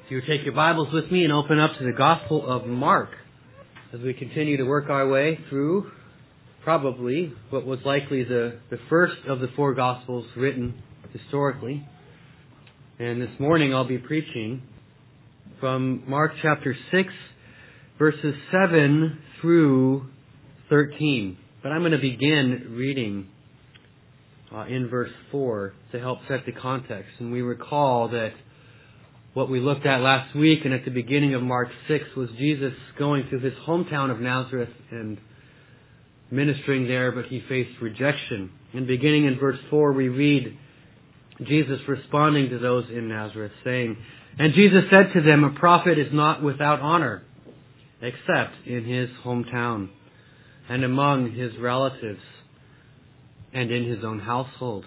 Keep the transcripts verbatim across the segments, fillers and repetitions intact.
If you take your Bibles with me and open up to the Gospel of Mark as we continue to work our way through probably what was likely the, the first of the four Gospels written historically. And this morning I'll be preaching from Mark chapter six, verses seven through thirteen. But I'm going to begin reading uh, in verse four to help set the context. And we recall that what we looked at last week and at the beginning of Mark six was Jesus going to his hometown of Nazareth and ministering there, but he faced rejection. And beginning in verse four, we read Jesus responding to those in Nazareth, saying, "And Jesus said to them, a prophet is not without honor, except in his hometown, and among his relatives, and in his own household.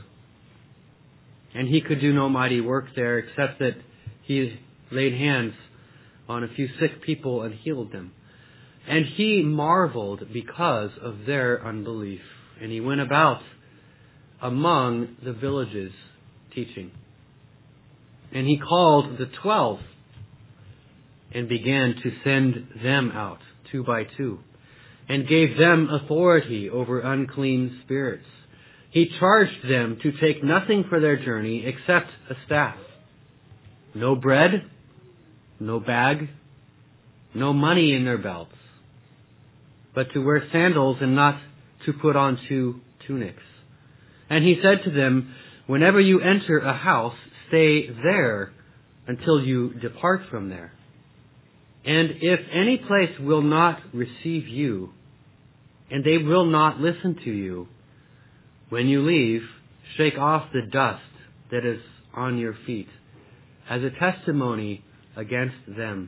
And he could do no mighty work there, except that he laid hands on a few sick people and healed them. And he marveled because of their unbelief. And he went about among the villages teaching. And he called the twelve and began to send them out two by two, and gave them authority over unclean spirits. He charged them to take nothing for their journey except a staff. No bread, no bag, no money in their belts, but to wear sandals and not to put on two tunics. And he said to them, whenever you enter a house, stay there until you depart from there. And if any place will not receive you, and they will not listen to you, when you leave, shake off the dust that is on your feet, as a testimony against them.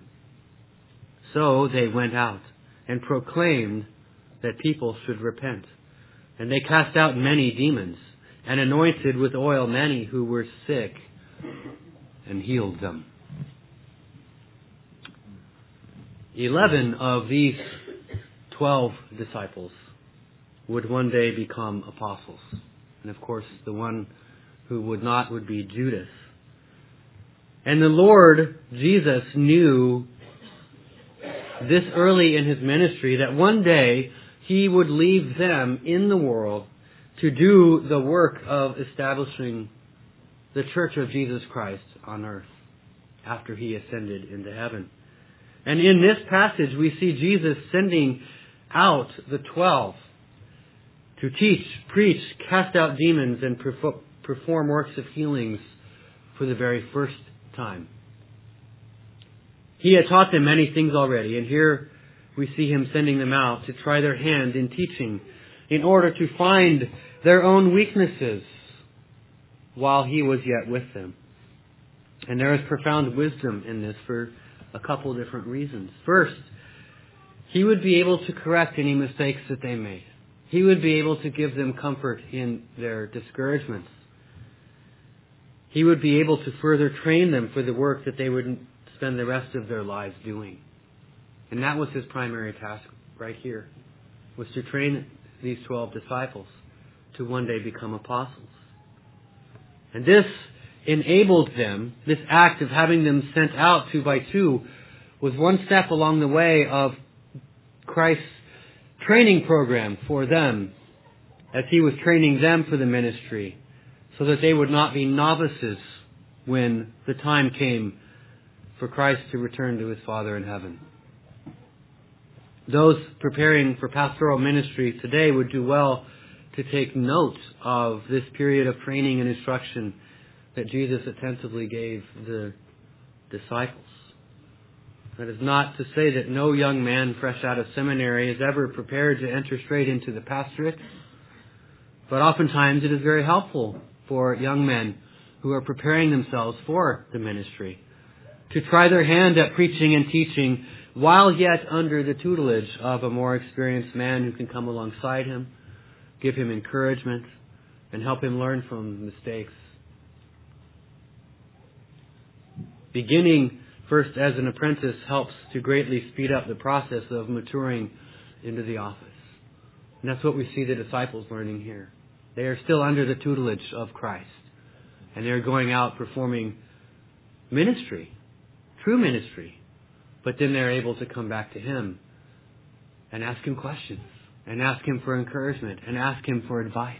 So they went out and proclaimed that people should repent. And they cast out many demons, and anointed with oil many who were sick, and healed them." Eleven of these twelve disciples would one day become apostles. And of course, the one who would not would be Judas. And the Lord Jesus knew this early in his ministry that one day he would leave them in the world to do the work of establishing the Church of Jesus Christ on earth after he ascended into heaven. And in this passage we see Jesus sending out the twelve to teach, preach, cast out demons, and perform works of healings for the very first time. He had taught them many things already, and here we see him sending them out to try their hand in teaching in order to find their own weaknesses while he was yet with them. And there is profound wisdom in this for a couple of different reasons. First, he would be able to correct any mistakes that they made. He would be able to give them comfort in their discouragements. He would be able to further train them for the work that they would spend the rest of their lives doing. And that was his primary task right here, was to train these twelve disciples to one day become apostles. And this enabled them, this act of having them sent out two by two, was one step along the way of Christ's training program for them, as he was training them for the ministry, so that they would not be novices when the time came for Christ to return to his Father in heaven. Those preparing for pastoral ministry today would do well to take note of this period of training and instruction that Jesus attentively gave the disciples. That is not to say that no young man fresh out of seminary is ever prepared to enter straight into the pastorate, but oftentimes it is very helpful for young men who are preparing themselves for the ministry to try their hand at preaching and teaching while yet under the tutelage of a more experienced man who can come alongside him, give him encouragement, and help him learn from mistakes. Beginning first as an apprentice helps to greatly speed up the process of maturing into the office. And that's what we see the disciples learning here. They are still under the tutelage of Christ. And they're going out performing ministry, true ministry. But then they're able to come back to Him and ask Him questions, and ask Him for encouragement, and ask Him for advice.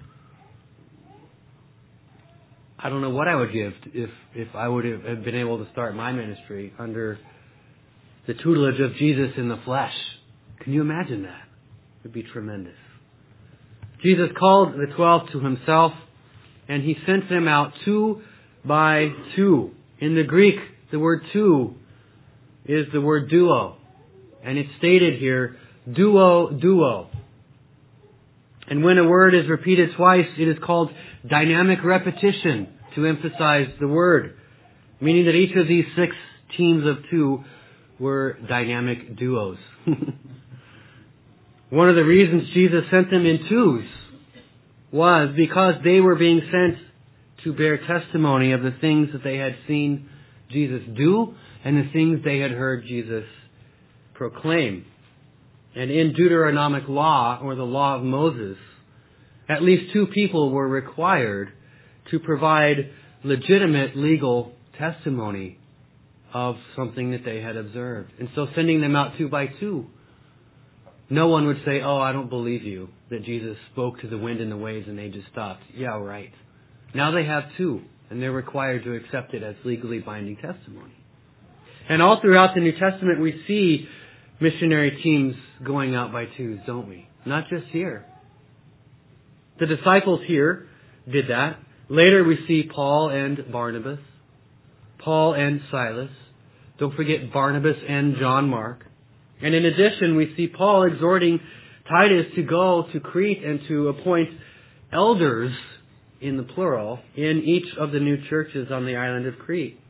I don't know what I would give if, if I would have been able to start my ministry under the tutelage of Jesus in the flesh. Can you imagine that? It would be tremendous. Jesus called the twelve to Himself, and He sent them out two by two. In the Greek, the word two is the word duo. And it's stated here, duo, duo. And when a word is repeated twice, it is called dynamic repetition to emphasize the word. Meaning that each of these six teams of two were dynamic duos. One of the reasons Jesus sent them in twos was because they were being sent to bear testimony of the things that they had seen Jesus do and the things they had heard Jesus proclaim. And in Deuteronomic law, or the law of Moses, at least two people were required to provide legitimate legal testimony of something that they had observed. And so sending them out two by two, no one would say, oh, I don't believe you that Jesus spoke to the wind and the waves and they just stopped. Yeah, right. Now they have two, and they're required to accept it as legally binding testimony. And all throughout the New Testament we see missionary teams going out by twos, don't we? Not just here. The disciples here did that. Later we see Paul and Barnabas, Paul and Silas. Don't forget Barnabas and John Mark. And in addition, we see Paul exhorting Titus to go to Crete and to appoint elders, in the plural, in each of the new churches on the island of Crete.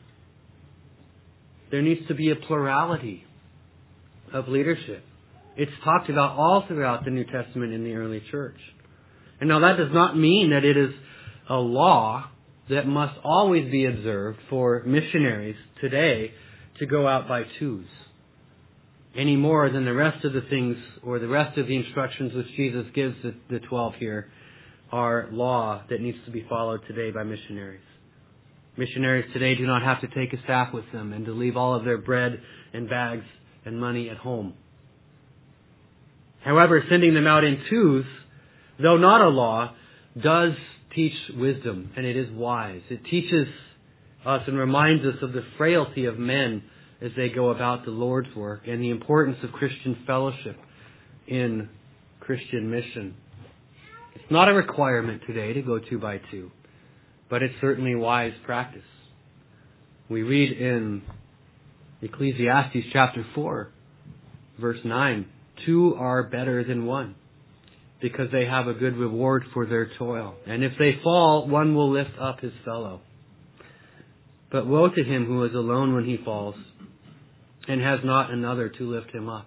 There needs to be a plurality of leadership. It's talked about all throughout the New Testament in the early church. And now that does not mean that it is a law that must always be observed for missionaries today to go out by twos, any more than the rest of the things or the rest of the instructions which Jesus gives the, the twelve here are law that needs to be followed today by missionaries. Missionaries today do not have to take a staff with them and to leave all of their bread and bags and money at home. However, sending them out in twos, though not a law, does teach wisdom, and it is wise. It teaches us and reminds us of the frailty of men as they go about the Lord's work and the importance of Christian fellowship in Christian mission. It's not a requirement today to go two by two, but it's certainly wise practice. We read in Ecclesiastes chapter four, verse nine, two are better than one, because they have a good reward for their toil. And if they fall, one will lift up his fellow. But woe to him who is alone when he falls, and has not another to lift him up.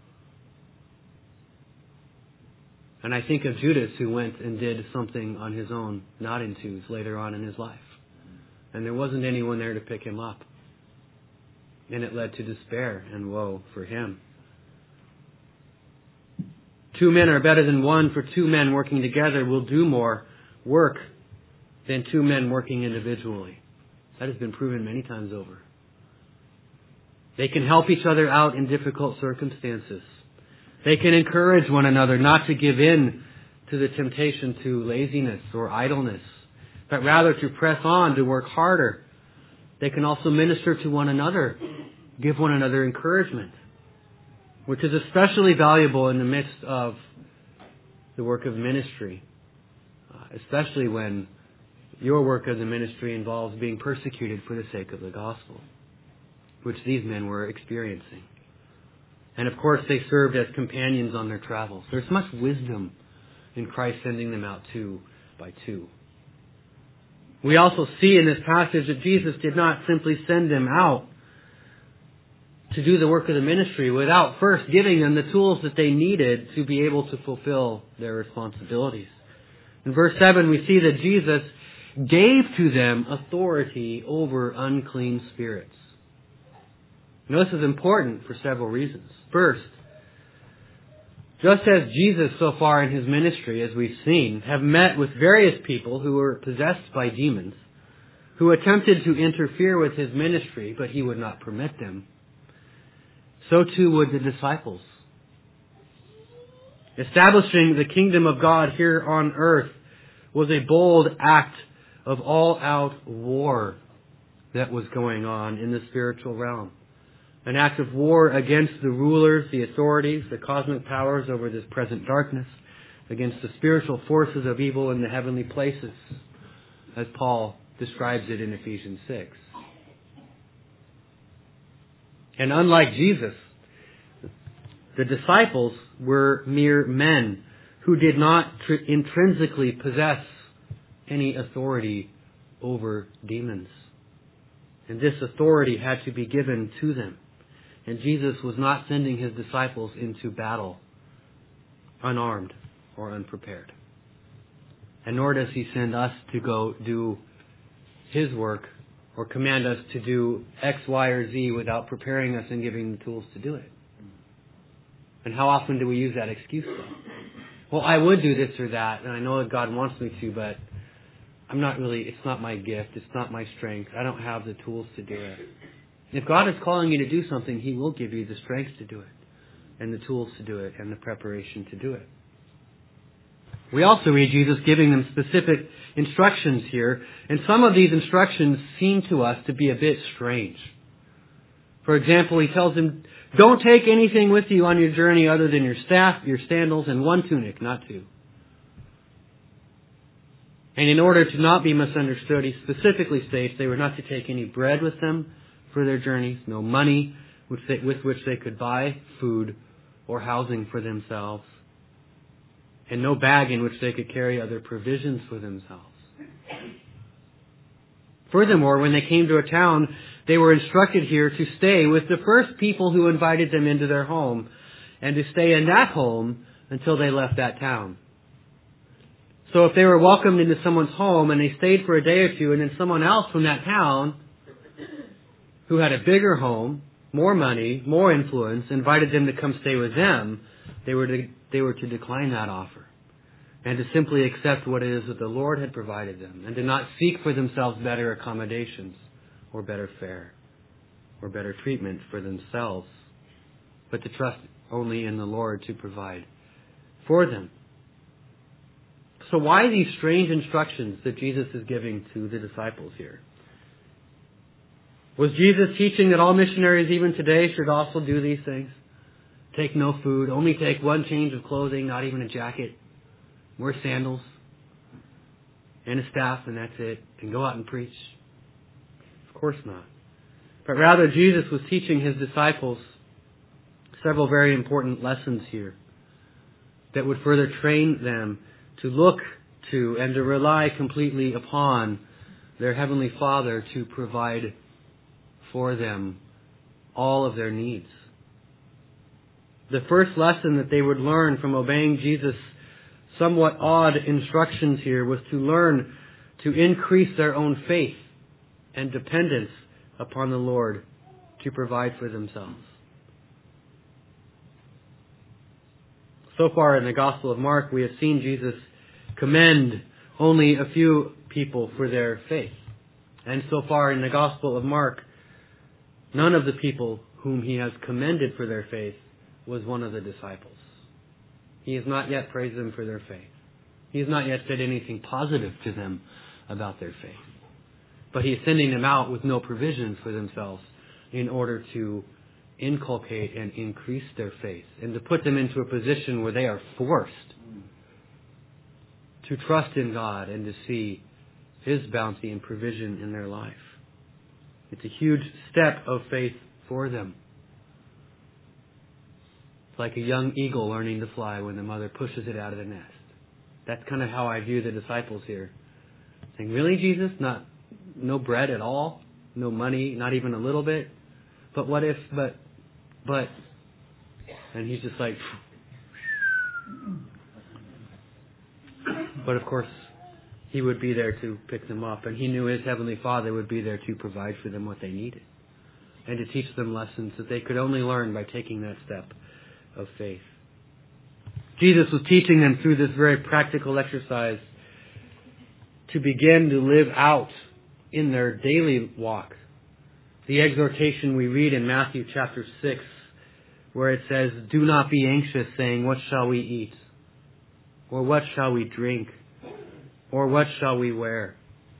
And I think of Judas, who went and did something on his own, not in twos, later on in his life. And there wasn't anyone there to pick him up. And it led to despair and woe for him. Two men are better than one, for two men working together will do more work than two men working individually. That has been proven many times over. They can help each other out in difficult circumstances. They can encourage one another not to give in to the temptation to laziness or idleness, but rather to press on, to work harder. They can also minister to one another, give one another encouragement, which is especially valuable in the midst of the work of ministry, uh, especially when your work of the ministry involves being persecuted for the sake of the gospel, which these men were experiencing. And of course, they served as companions on their travels. There's much wisdom in Christ sending them out two by two. We also see in this passage that Jesus did not simply send them out to do the work of the ministry without first giving them the tools that they needed to be able to fulfill their responsibilities. In verse seven, we see that Jesus gave to them authority over unclean spirits. Now, this is important for several reasons. First, just as Jesus so far in his ministry, as we've seen, have met with various people who were possessed by demons, who attempted to interfere with his ministry, but he would not permit them, so too would the disciples. Establishing the kingdom of God here on earth was a bold act of all-out war that was going on in the spiritual realm. An act of war against the rulers, the authorities, the cosmic powers over this present darkness, against the spiritual forces of evil in the heavenly places, as Paul describes it in Ephesians six. And unlike Jesus, the disciples were mere men who did not tr- intrinsically possess any authority over demons. And this authority had to be given to them. And Jesus was not sending his disciples into battle unarmed or unprepared. And nor does he send us to go do his work or command us to do X, Y, or Z without preparing us and giving the tools to do it. And how often do we use that excuse though? Well, I would do this or that, and I know that God wants me to, but I'm not really, it's not my gift, it's not my strength, I don't have the tools to do it. If God is calling you to do something, He will give you the strength to do it, and the tools to do it, and the preparation to do it. We also read Jesus giving them specific instructions here, and some of these instructions seem to us to be a bit strange. For example, He tells them, don't take anything with you on your journey other than your staff, your sandals, and one tunic, not two. And in order to not be misunderstood, He specifically states they were not to take any bread with them for their journeys, no money which they, with which they could buy food or housing for themselves, and no bag in which they could carry other provisions for themselves. Furthermore, when they came to a town, they were instructed here to stay with the first people who invited them into their home, and to stay in that home until they left that town. So if they were welcomed into someone's home and they stayed for a day or two, and then someone else from that town who had a bigger home, more money, more influence, invited them to come stay with them, they were to, they were to decline that offer and to simply accept what it is that the Lord had provided them, and to not seek for themselves better accommodations or better fare or better treatment for themselves, but to trust only in the Lord to provide for them. So why these strange instructions that Jesus is giving to the disciples here? Was Jesus teaching that all missionaries even today should also do these things? Take no food, only take one change of clothing, not even a jacket, wear sandals and a staff, and that's it, and go out and preach? Of course not. But rather, Jesus was teaching His disciples several very important lessons here that would further train them to look to and to rely completely upon their Heavenly Father to provide for them all of their needs. The first lesson that they would learn from obeying Jesus' somewhat odd instructions here was to learn to increase their own faith and dependence upon the Lord to provide for themselves. So far in the Gospel of Mark, we have seen Jesus commend only a few people for their faith. And so far in the Gospel of Mark, none of the people whom He has commended for their faith was one of the disciples. He has not yet praised them for their faith. He has not yet said anything positive to them about their faith. But He is sending them out with no provisions for themselves in order to inculcate and increase their faith, and to put them into a position where they are forced to trust in God and to see His bounty and provision in their life. It's a huge step of faith for them. It's like a young eagle learning to fly when the mother pushes it out of the nest. That's kind of how I view the disciples here. Saying, really, Jesus? Not, no bread at all? No money? Not even a little bit? But what if, but, but, and He's just like, but of course, He would be there to pick them up, and He knew His Heavenly Father would be there to provide for them what they needed, and to teach them lessons that they could only learn by taking that step of faith. Jesus was teaching them through this very practical exercise to begin to live out in their daily walk. The exhortation we read in Matthew chapter six, where it says, "Do not be anxious, saying, what shall we eat? Or what shall we drink? Or what shall we wear?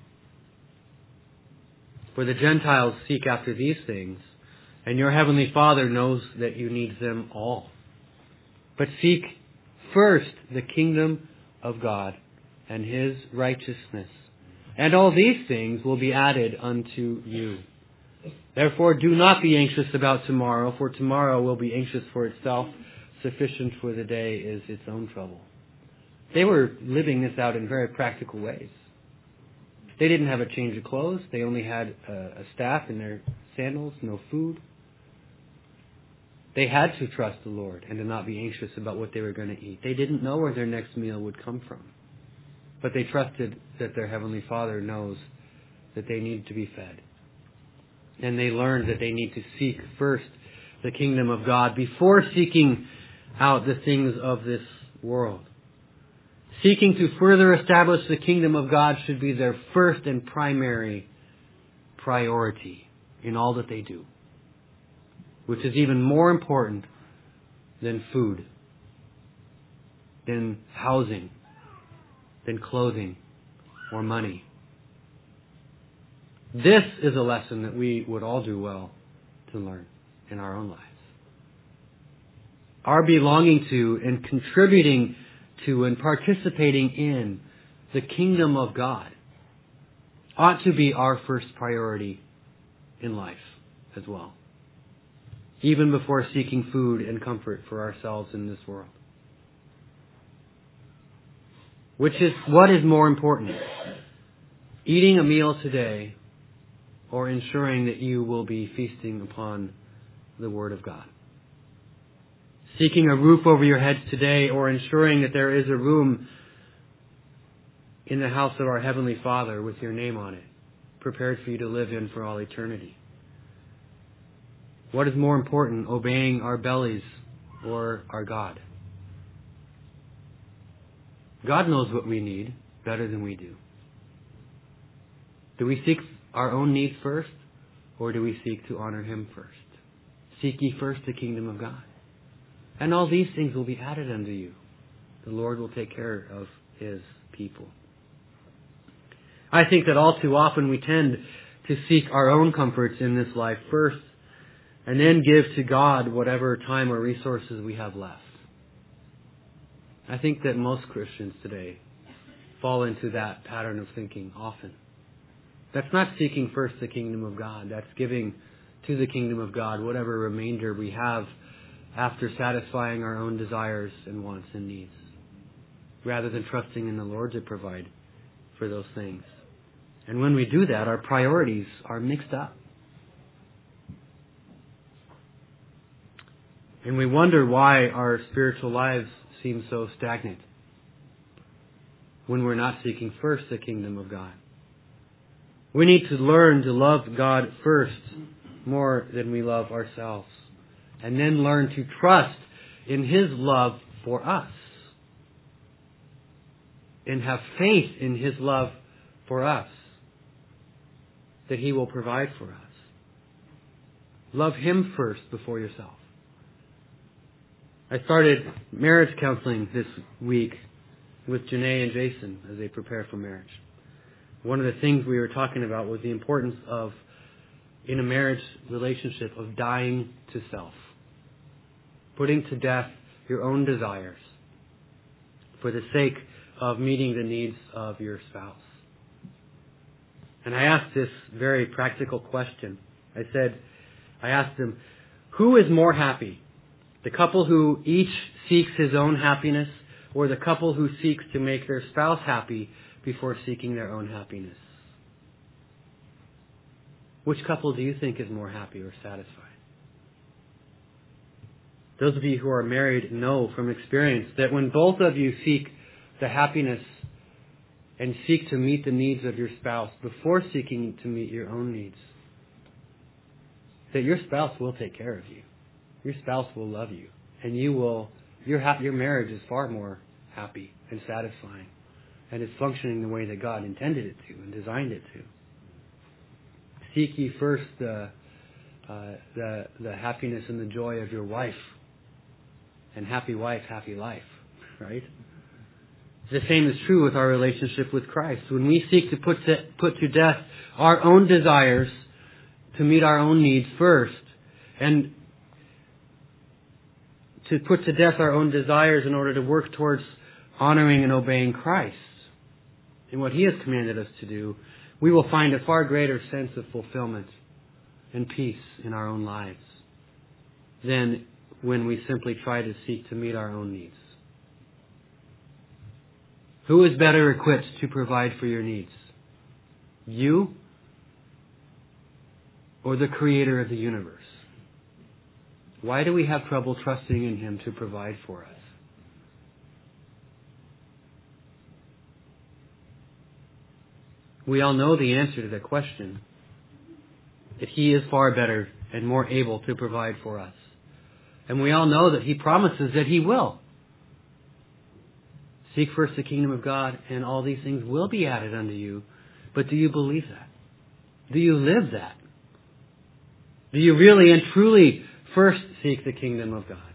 For the Gentiles seek after these things, and your heavenly Father knows that you need them all. But seek first the kingdom of God and His righteousness, and all these things will be added unto you. Therefore do not be anxious about tomorrow, for tomorrow will be anxious for itself. Sufficient for the day is its own trouble." They were living this out in very practical ways. They didn't have a change of clothes. They only had a, a staff and their sandals, no food. They had to trust the Lord and to not be anxious about what they were going to eat. They didn't know where their next meal would come from. But they trusted that their Heavenly Father knows that they need to be fed. And they learned that they need to seek first the kingdom of God before seeking out the things of this world. Seeking to further establish the kingdom of God should be their first and primary priority in all that they do, which is even more important than food, than housing, than clothing or money. This is a lesson that we would all do well to learn in our own lives. Our belonging to and contributing to and participating in the kingdom of God ought to be our first priority in life as well, even before seeking food and comfort for ourselves in this world. Which is, what is more important? Eating a meal today or ensuring that you will be feasting upon the Word of God? Seeking a roof over your heads today or ensuring that there is a room in the house of our Heavenly Father with your name on it, prepared for you to live in for all eternity? What is more important, obeying our bellies or our God? God knows what we need better than we do. Do we seek our own needs first, or do we seek to honor Him first? Seek ye first the kingdom of God, and all these things will be added unto you. The Lord will take care of His people. I think that all too often we tend to seek our own comforts in this life first, and then give to God whatever time or resources we have left. I think that most Christians today fall into that pattern of thinking often. That's not seeking first the kingdom of God. That's giving to the kingdom of God whatever remainder we have after satisfying our own desires and wants and needs, rather than trusting in the Lord to provide for those things. And when we do that, our priorities are mixed up. And we wonder why our spiritual lives seem so stagnant when we're not seeking first the kingdom of God. We need to learn to love God first more than we love ourselves, and then learn to trust in His love for us and have faith in His love for us, that He will provide for us. Love Him first before yourself. I started marriage counseling this week with Janae and Jason as they prepare for marriage. One of the things we were talking about was the importance of, in a marriage relationship, of dying to self. Putting to death your own desires for the sake of meeting the needs of your spouse. And I asked this very practical question. I said, I asked them, who is more happy? The couple who each seeks his own happiness, or the couple who seeks to make their spouse happy before seeking their own happiness? Which couple do you think is more happy or satisfied? Those of you who are married know from experience that when both of you seek the happiness and seek to meet the needs of your spouse before seeking to meet your own needs, that your spouse will take care of you. Your spouse will love you, and you will. Your ha- your marriage is far more happy and satisfying, and is functioning the way that God intended it to and designed it to. Seek ye first the, uh, the, the happiness and the joy of your wife. And happy wife, happy life. Right? The same is true with our relationship with Christ. When we seek to put to, put to death our own desires to meet our own needs first, and to put to death our own desires in order to work towards honoring and obeying Christ and what He has commanded us to do, we will find a far greater sense of fulfillment and peace in our own lives than when we simply try to seek to meet our own needs. Who is better equipped to provide for your needs? You or the Creator of the universe? Why do we have trouble trusting in Him to provide for us? We all know the answer to that question, that He is far better and more able to provide for us. And we all know that He promises that He will. Seek first the kingdom of God, and all these things will be added unto you. But do you believe that? Do you live that? Do you really and truly first seek the kingdom of God?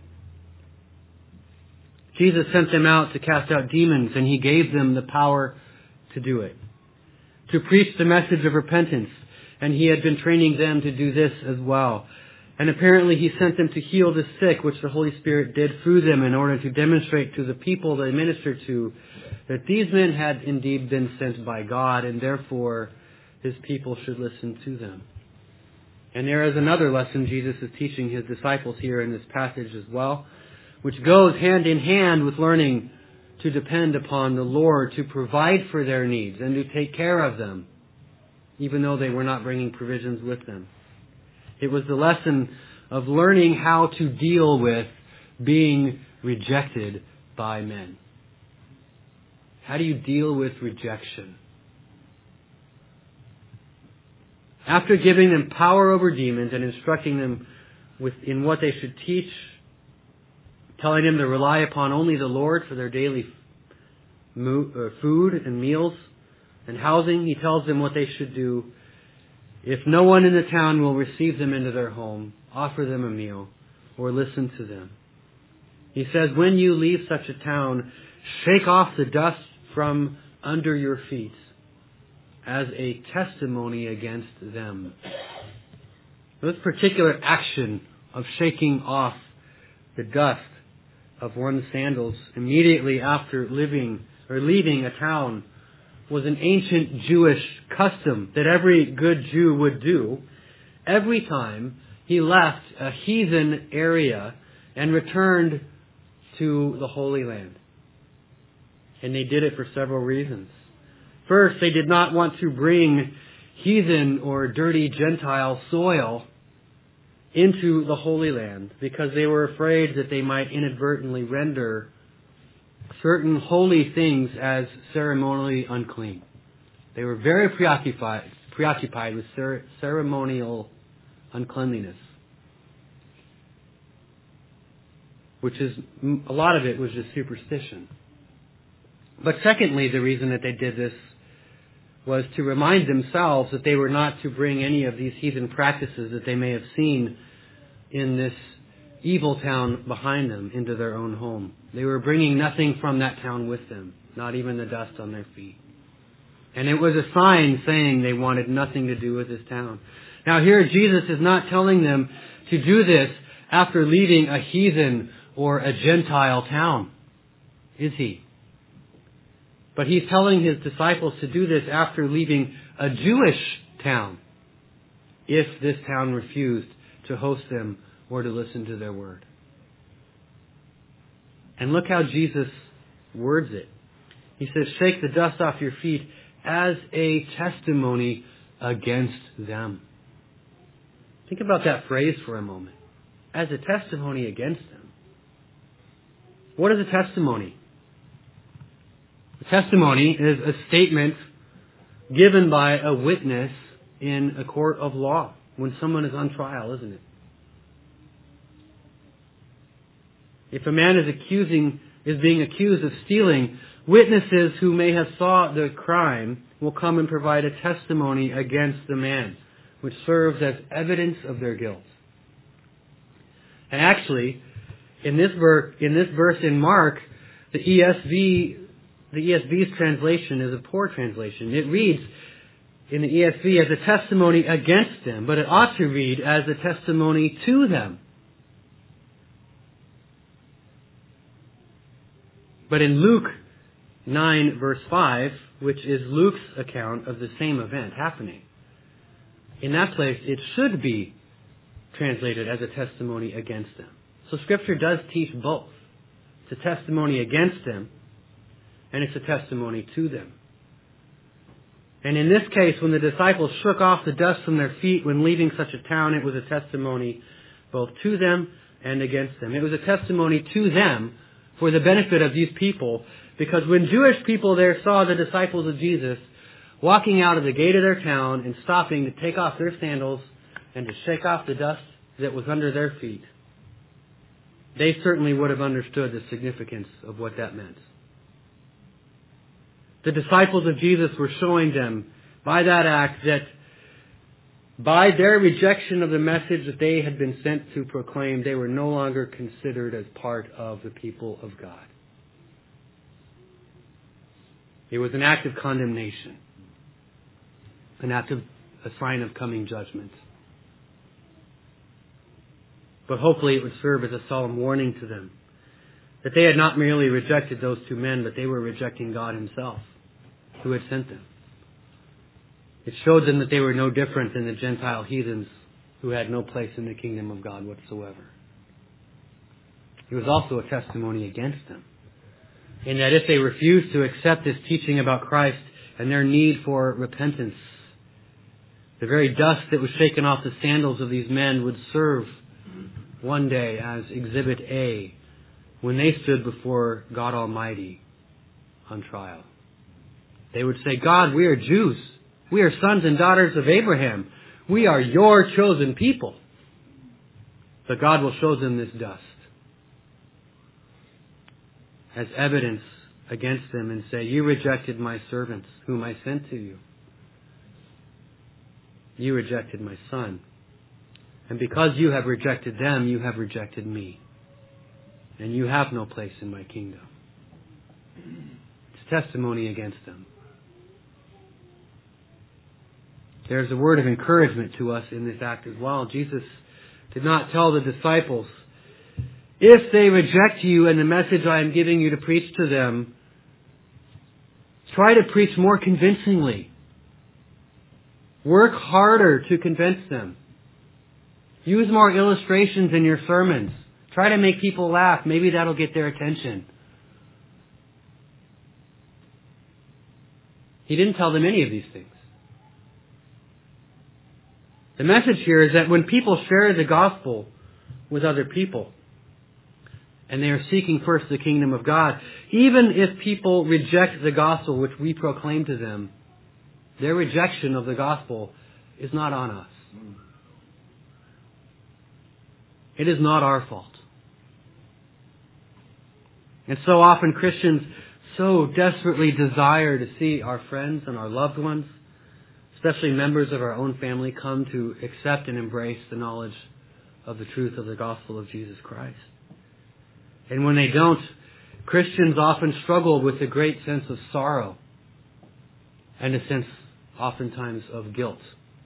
Jesus sent them out to cast out demons, and He gave them the power to do it, to preach the message of repentance, and He had been training them to do this as well. And apparently He sent them to heal the sick, which the Holy Spirit did through them in order to demonstrate to the people they ministered to that these men had indeed been sent by God, and therefore His people should listen to them. And there is another lesson Jesus is teaching His disciples here in this passage as well, which goes hand in hand with learning to depend upon the Lord to provide for their needs and to take care of them, even though they were not bringing provisions with them. It was the lesson of learning how to deal with being rejected by men. How do you deal with rejection? After giving them power over demons and instructing them with, in what they should teach, telling them to rely upon only the Lord for their daily food and meals and housing, He tells them what they should do. If no one in the town will receive them into their home, offer them a meal, or listen to them. He says, when you leave such a town, shake off the dust from under your feet as a testimony against them. This particular action of shaking off the dust of one's sandals immediately after living or leaving a town was an ancient Jewish custom that every good Jew would do every time he left a heathen area and returned to the Holy Land. And they did it for several reasons. First, they did not want to bring heathen or dirty Gentile soil into the Holy Land because they were afraid that they might inadvertently render certain holy things as ceremonially unclean. They were very preoccupied, preoccupied with cer- ceremonial uncleanliness, which is, a lot of it was just superstition. But secondly, the reason that they did this was to remind themselves that they were not to bring any of these heathen practices that they may have seen in this evil town behind them into their own home. They were bringing nothing from that town with them, not even the dust on their feet. And it was a sign saying they wanted nothing to do with this town. Now here Jesus is not telling them to do this after leaving a heathen or a Gentile town, is He? But He's telling His disciples to do this after leaving a Jewish town, if this town refused to host them or to listen to their word. And look how Jesus words it. He says, shake the dust off your feet as a testimony against them. Think about that phrase for a moment. As a testimony against them. What is a testimony? A testimony is a statement given by a witness in a court of law when someone is on trial, isn't it? If a man is accusing, is being accused of stealing, witnesses who may have saw the crime will come and provide a testimony against the man which serves as evidence of their guilt. And actually, in this verse, in this verse in Mark, the E S V, the E S V's translation is a poor translation. It reads in the E S V as a testimony against them, but it ought to read as a testimony to them. But in Luke nine verse five, which is Luke's account of the same event happening, in that place it should be translated as a testimony against them. So Scripture does teach both. It's a testimony against them, and it's a testimony to them. And in this case, when the disciples shook off the dust from their feet when leaving such a town, it was a testimony both to them and against them. It was a testimony to them for the benefit of these people, because when Jewish people there saw the disciples of Jesus walking out of the gate of their town and stopping to take off their sandals and to shake off the dust that was under their feet, they certainly would have understood the significance of what that meant. The disciples of Jesus were showing them by that act that by their rejection of the message that they had been sent to proclaim, they were no longer considered as part of the people of God. It was an act of condemnation, an act of a sign of coming judgment. But hopefully it would serve as a solemn warning to them that they had not merely rejected those two men, but they were rejecting God Himself, who had sent them. It showed them that they were no different than the Gentile heathens who had no place in the kingdom of God whatsoever. It was also a testimony against them, in that if they refused to accept this teaching about Christ and their need for repentance, the very dust that was shaken off the sandals of these men would serve one day as Exhibit A when they stood before God Almighty on trial. They would say, God, we are Jews. We are sons and daughters of Abraham. We are your chosen people. But God will show them this dust as evidence against them and say, you rejected my servants whom I sent to you. You rejected my son. And because you have rejected them, you have rejected me. And you have no place in my kingdom. It's a testimony against them. There's a word of encouragement to us in this act as well. Jesus did not tell the disciples, if they reject you and the message I am giving you to preach to them, try to preach more convincingly. Work harder to convince them. Use more illustrations in your sermons. Try to make people laugh. Maybe that'll get their attention. He didn't tell them any of these things. The message here is that when people share the gospel with other people, and they are seeking first the kingdom of God, even if people reject the gospel which we proclaim to them, their rejection of the gospel is not on us. It is not our fault. And so often Christians so desperately desire to see our friends and our loved ones, especially members of our own family, come to accept and embrace the knowledge of the truth of the gospel of Jesus Christ. And when they don't, Christians often struggle with a great sense of sorrow and a sense, oftentimes, of guilt.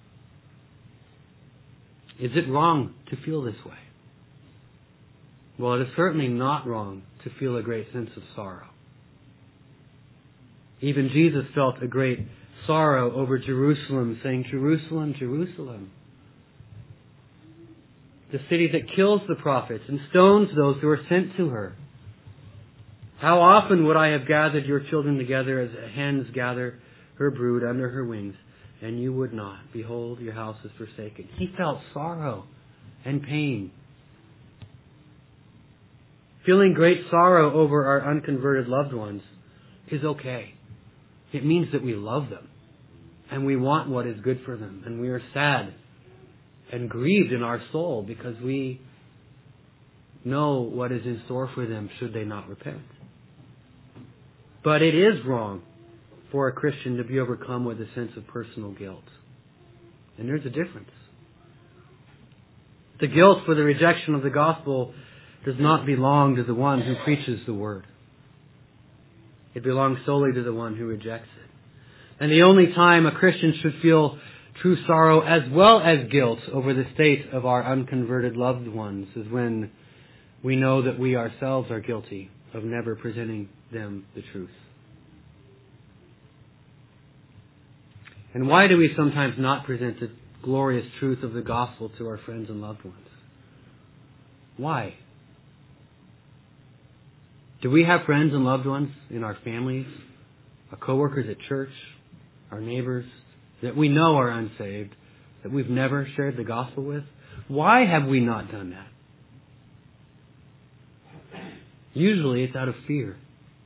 Is it wrong to feel this way? Well, it is certainly not wrong to feel a great sense of sorrow. Even Jesus felt a great sorrow over Jerusalem, saying, Jerusalem, Jerusalem, the city that kills the prophets and stones those who are sent to her. How often would I have gathered your children together as hens gather her brood under her wings, and you would not. Behold, your house is forsaken. He felt sorrow and pain. Feeling great sorrow over our unconverted loved ones is okay. It means that we love them and we want what is good for them, and we are sad and grieved in our soul because we know what is in store for them should they not repent. But it is wrong for a Christian to be overcome with a sense of personal guilt. And there's a difference. The guilt for the rejection of the gospel does not belong to the one who preaches the word. It belongs solely to the one who rejects it. And the only time a Christian should feel true sorrow as well as guilt over the state of our unconverted loved ones is when we know that we ourselves are guilty of never presenting them the truth. And why do we sometimes not present the glorious truth of the gospel to our friends and loved ones? Why? Do we have friends and loved ones in our families, our coworkers at church, our neighbors, that we know are unsaved, that we've never shared the gospel with? Why have we not done that? Usually it's out of fear.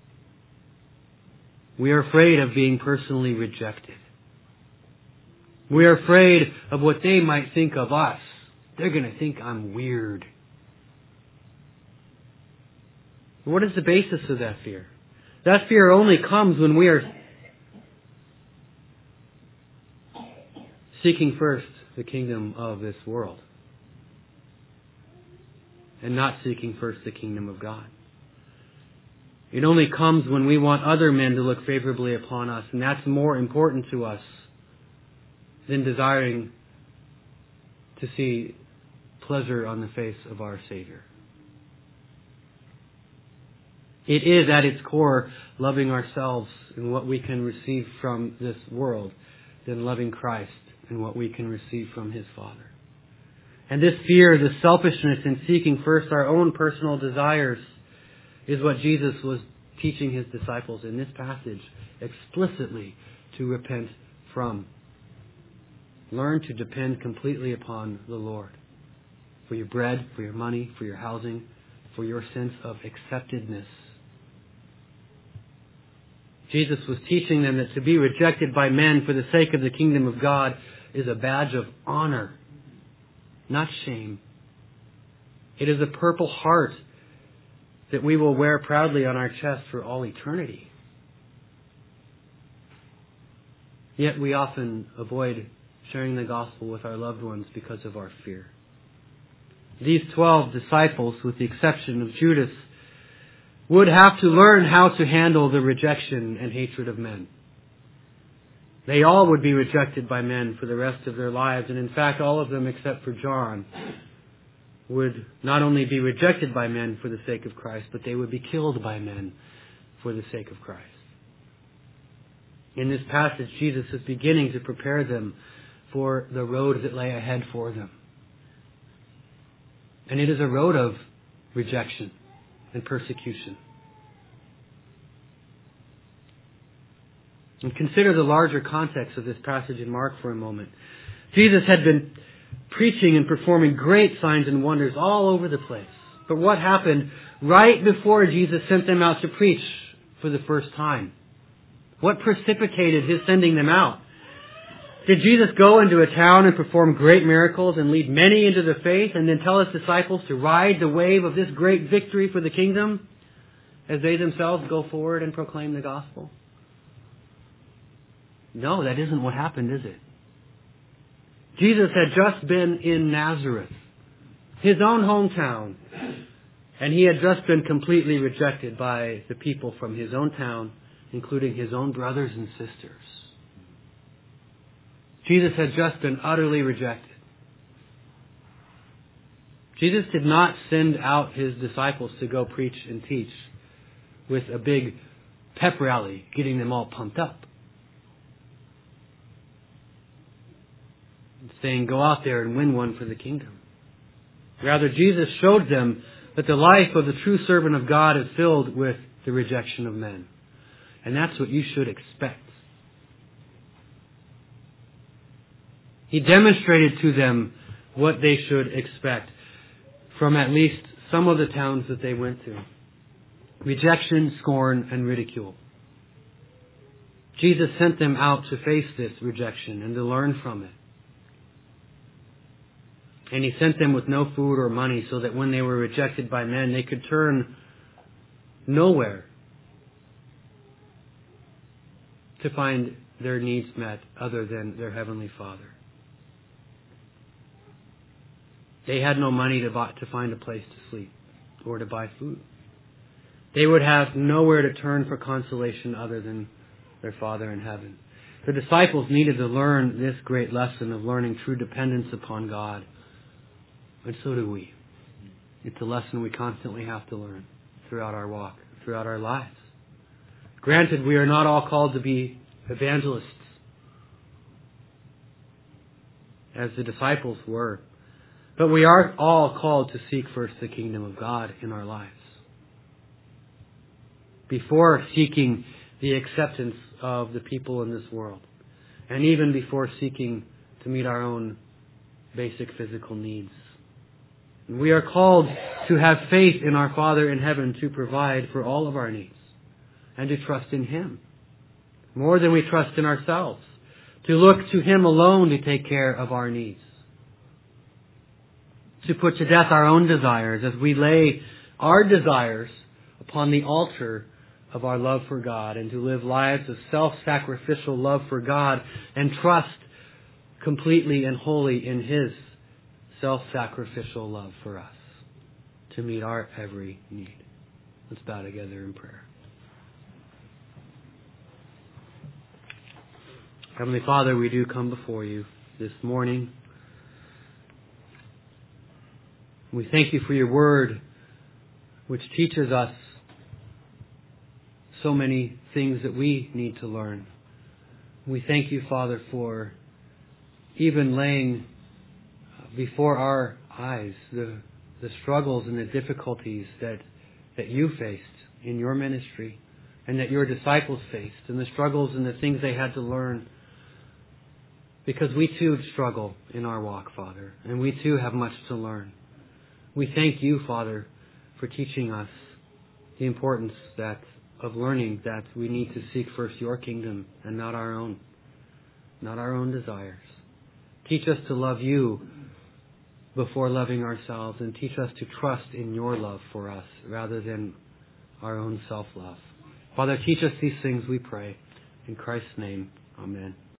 We are afraid of being personally rejected. We are afraid of what they might think of us. They're going to think I'm weird. What is the basis of that fear? That fear only comes when we are seeking first the kingdom of this world and not seeking first the kingdom of God. It only comes when we want other men to look favorably upon us, and that's more important to us than desiring to see pleasure on the face of our Savior. It is at its core loving ourselves and what we can receive from this world than loving Christ and what we can receive from His Father. And this fear, this selfishness in seeking first our own personal desires is what Jesus was teaching His disciples in this passage explicitly to repent from. Learn to depend completely upon the Lord for your bread, for your money, for your housing, for your sense of acceptedness. Jesus was teaching them that to be rejected by men for the sake of the kingdom of God is a badge of honor, not shame. It is a purple heart that we will wear proudly on our chest for all eternity. Yet we often avoid sharing the gospel with our loved ones because of our fear. These twelve disciples, with the exception of Judas, would have to learn how to handle the rejection and hatred of men. They all would be rejected by men for the rest of their lives, and in fact all of them except for John would not only be rejected by men for the sake of Christ, but they would be killed by men for the sake of Christ. In this passage, Jesus is beginning to prepare them for the road that lay ahead for them. And it is a road of rejection and persecution. And consider the larger context of this passage in Mark for a moment. Jesus had been preaching and performing great signs and wonders all over the place. But what happened right before Jesus sent them out to preach for the first time? What precipitated His sending them out? Did Jesus go into a town and perform great miracles and lead many into the faith and then tell His disciples to ride the wave of this great victory for the kingdom as they themselves go forward and proclaim the gospel? No, that isn't what happened, is it? Jesus had just been in Nazareth, His own hometown, and He had just been completely rejected by the people from His own town, including His own brothers and sisters. Jesus had just been utterly rejected. Jesus did not send out His disciples to go preach and teach with a big pep rally, getting them all pumped up. Saying, go out there and win one for the kingdom. Rather, Jesus showed them that the life of the true servant of God is filled with the rejection of men. And that's what you should expect. He demonstrated to them what they should expect from at least some of the towns that they went to. Rejection, scorn, and ridicule. Jesus sent them out to face this rejection and to learn from it. And He sent them with no food or money so that when they were rejected by men, they could turn nowhere to find their needs met other than their Heavenly Father. They had no money to buy, to find a place to sleep or to buy food. They would have nowhere to turn for consolation other than their Father in heaven. The disciples needed to learn this great lesson of learning true dependence upon God. And so do we. It's a lesson we constantly have to learn throughout our walk, throughout our lives. Granted, we are not all called to be evangelists, as the disciples were. But we are all called to seek first the kingdom of God in our lives, before seeking the acceptance of the people in this world, and even before seeking to meet our own basic physical needs. And we are called to have faith in our Father in heaven to provide for all of our needs, and to trust in Him more than we trust in ourselves, to look to Him alone to take care of our needs, to put to death our own desires as we lay our desires upon the altar of our love for God, and to live lives of self-sacrificial love for God and trust completely and wholly in His self-sacrificial love for us to meet our every need. Let's bow together in prayer. Heavenly Father, we do come before You this morning. We thank You for Your Word, which teaches us so many things that we need to learn. We thank You, Father, for even laying before our eyes the, the struggles and the difficulties that, that You faced in Your ministry, and that Your disciples faced, and the struggles and the things they had to learn. Because we too struggle in our walk, Father, and we too have much to learn. We thank You, Father, for teaching us the importance that of learning that we need to seek first Your kingdom and not our own, not our own desires. Teach us to love You before loving ourselves, and teach us to trust in Your love for us rather than our own self-love. Father, teach us these things, we pray. In Christ's name, amen.